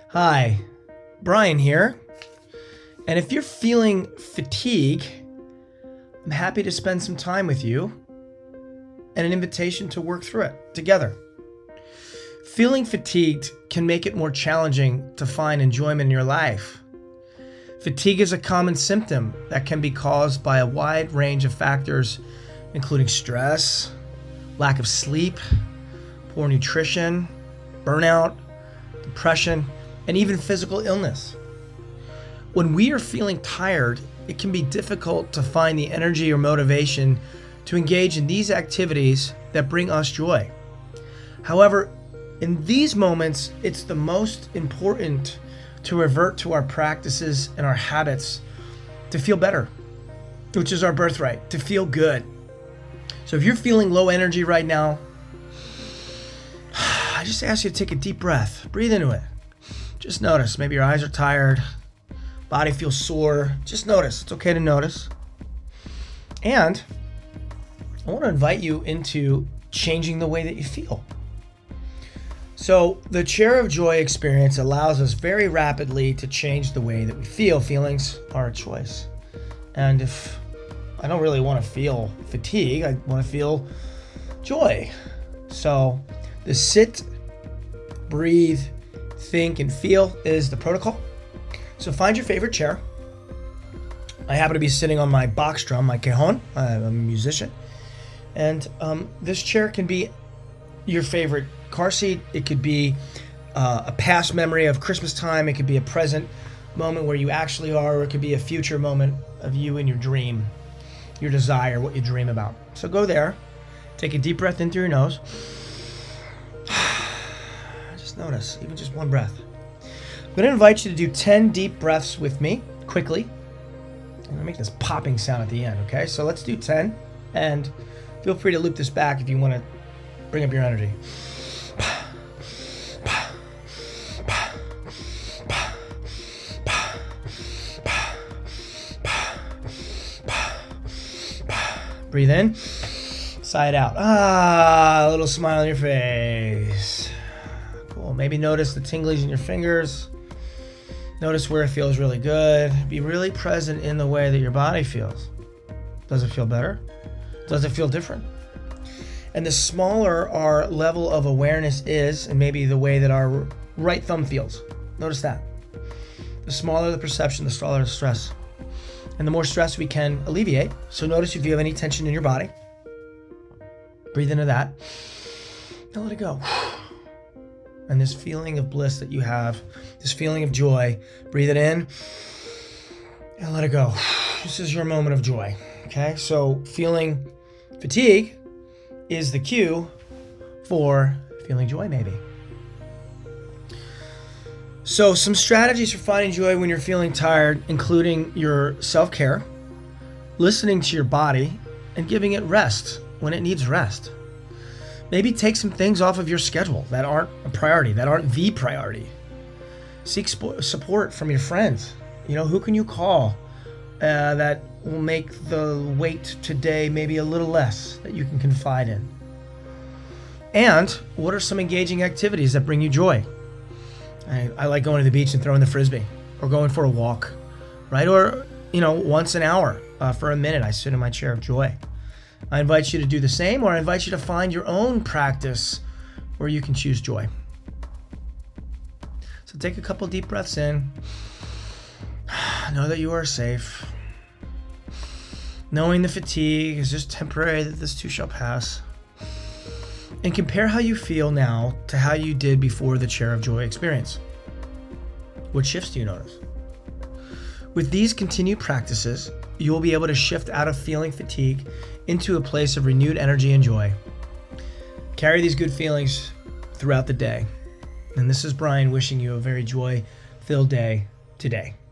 Hi, Brian here. And if you're feeling fatigue, I'm happy to spend some time with you and an invitation to work through it together. Feeling fatigued can make it more challenging to find enjoyment in your life. Fatigue is a common symptom that can be caused by a wide range of factors, including stress, lack of sleep, poor nutrition, burnout, depression, and even physical illness. When we are feeling tired, it can be difficult to find the energy or motivation to engage in these activities that bring us joy. However, in these moments, it's the most important to revert to our practices and our habits to feel better, which is our birthright, to feel good. So if you're feeling low energy right now, I just ask you to take a deep breath, breathe into it. Just notice, maybe your eyes are tired, body feels sore. Just notice, it's okay to notice. And I want to invite you into changing the way that you feel. So the Chair of Joy experience allows us very rapidly to change the way that we feel. Feelings are a choice. And if I don't really want to feel fatigue, I want to feel joy. So the sit, breathe, think, and feel is the protocol. So find your favorite chair. I happen to be sitting on my box drum, my cajon. I'm a musician. And this chair can be your favorite car seat. It could be a past memory of Christmas time. It could be a present moment where you actually are, or it could be a future moment of you and your dream, your desire, what you dream about. So go there, take a deep breath in through your nose. Just notice, even just one breath. I'm going to invite you to do 10 deep breaths with me, quickly. I'm going to make this popping sound at the end, okay? So let's do 10, and feel free to loop this back if you want to bring up your energy. Breathe in, sigh it out. A little smile on your face. Cool. Maybe notice the tinglies in your fingers. Notice where it feels really good. Be really present in the way that your body feels. Does it feel better? Does it feel different? And the smaller our level of awareness is, and maybe the way that our right thumb feels, notice that. The smaller the perception, the smaller the stress. And the more stress we can alleviate. So notice if you have any tension in your body. Breathe into that. Now let it go. And this feeling of bliss that you have, this feeling of joy, breathe it in and let it go. This is your moment of joy. Okay? So feeling fatigue is the cue for feeling joy, maybe. So some strategies for finding joy when you're feeling tired, including your self-care, listening to your body, and giving it rest when it needs rest. Maybe take some things off of your schedule that aren't a priority, that aren't the priority. Seek support from your friends. Who can you call that will make the weight today maybe a little less, that you can confide in? And what are some engaging activities that bring you joy? I like going to the beach and throwing the frisbee, or going for a walk, right? Or, once an hour for a minute, I sit in my chair of joy. I invite you to do the same, or I invite you to find your own practice where you can choose joy. So take a couple deep breaths in. Know that you are safe. Knowing the fatigue is just temporary, that this too shall pass. And compare how you feel now to how you did before the Chair of Joy experience. What shifts do you notice? With these continued practices, you will be able to shift out of feeling fatigue into a place of renewed energy and joy. Carry these good feelings throughout the day. And this is Brian wishing you a very joy-filled day today.